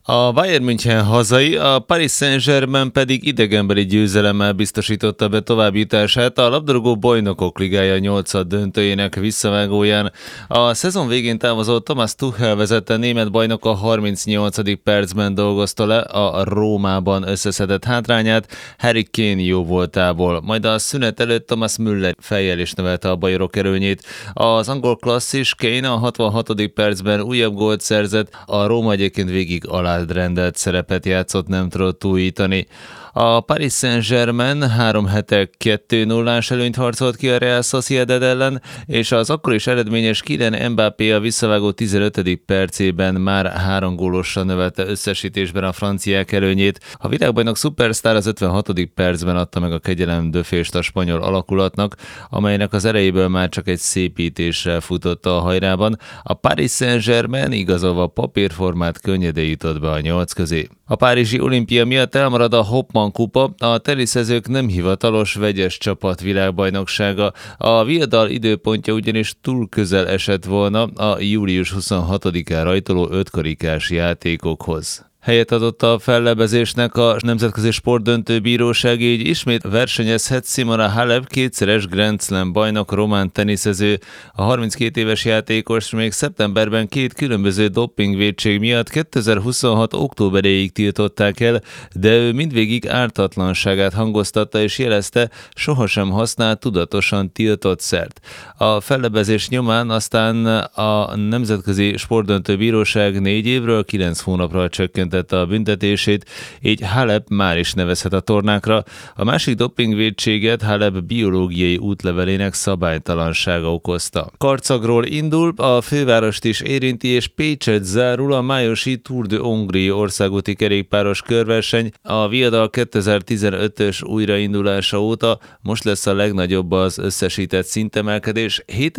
A Bayern München hazai, a Paris Saint-Germain pedig idegenbeli győzelemmel biztosította be továbbjutását a labdarúgó Bajnokok Ligája 8. döntőjének visszavágóján. A szezon végén távozó Thomas Tuchel vezette német bajnok a 38. percben dolgozta le a Rómában összeszedett hátrányát Harry Kane jó voltából, majd a szünet előtt Thomas Müller fejjel is növelte a bajorok erőnyét. Az angol klasszis Kane a 66. percben újabb gólt szerzett, a Róma egyébként végig alárendelt szerepet játszott, nem tudott újítani. A Paris Saint-Germain 3 hete 2-0-ás előnyt harcolt ki a Real Sociedad ellen, és az akkor is eredményes Kylian Mbappé a visszavágó 15. percében már 3 gólossal növelte összesítésben a franciák előnyét. A világbajnok szupersztár az 56. percben adta meg a kegyelemdöfést a spanyol alakulatnak, amelynek az erejéből már csak egy szépítéssel futotta a hajrában. A Paris Saint-Germain igazolva papírformát könnyedén jutott be a 8 közé. A párizsi olimpia miatt elmarad a Hopman kupa, a teniszezők nem hivatalos vegyes csapat világbajnoksága. A viadal időpontja ugyanis túl közel esett volna a július 26-án rajtoló 5-karikás játékokhoz. Helyet adott a fellebezésnek a Nemzetközi Sportdöntő Bíróság, így ismét versenyezhet Simona Halep, kétszeres Grand Slam bajnok román teniszező. A 32 éves játékos még szeptemberben 2 különböző dopingvétség miatt 2026. októberéig tiltották el, de ő mindvégig ártatlanságát hangoztatta és jelezte, sohasem használ tudatosan tiltott szert. A fellebezés nyomán aztán a Nemzetközi Sportdöntő Bíróság 4 évről 9 hónapra csökkent a büntetését, így Halep már is nevezhet a tornákra. A másik dopingvétséget Halep biológiai útlevelének szabálytalansága okozta. Karcagról indul, a fővárost is érinti, és Pécset zárul a májusi Tour de Hongrie országúti kerékpáros körverseny. A viadal 2015-ös újraindulása óta most lesz a legnagyobb az összesített szintemelkedés,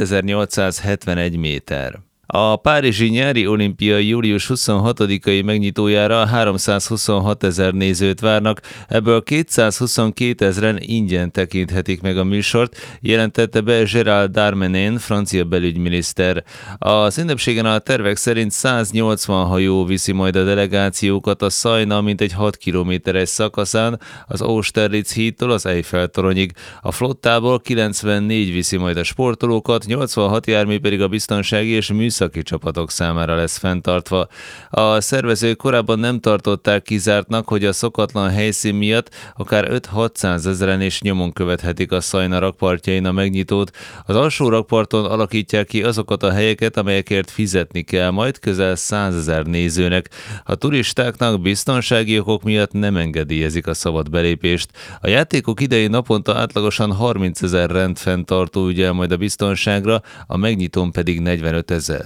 7871 méter. A párizsi nyári olimpia július 26-ai megnyitójára 326 000 nézőt várnak, ebből 222 000-en ingyen tekinthetik meg a műsort, jelentette be Gérald Darmanin, francia belügyminiszter. Az ünnepségen a tervek szerint 180 hajó viszi majd a delegációkat a Szajna mintegy 6 kilométeres szakaszán, az Austerlitz hídtól az Eiffel-toronyig. A flottából 94 viszi majd a sportolókat, 86 jármű pedig a biztonsági és műszaki csapatok számára lesz fenntartva. A szervezők korábban nem tartották kizártnak, hogy a szokatlan helyszín miatt akár 5-600 000-en is nyomon követhetik a Szajna rakpartjain a megnyitót. Az alsó rakparton alakítják ki azokat a helyeket, amelyekért fizetni kell majd közel 100 000 nézőnek. A turistáknak biztonsági okok miatt nem engedélyezik a szabad belépést. A játékok idején naponta átlagosan 30 000 rendfenntartó ügyel majd a biztonságra, a megnyitón pedig 45 000.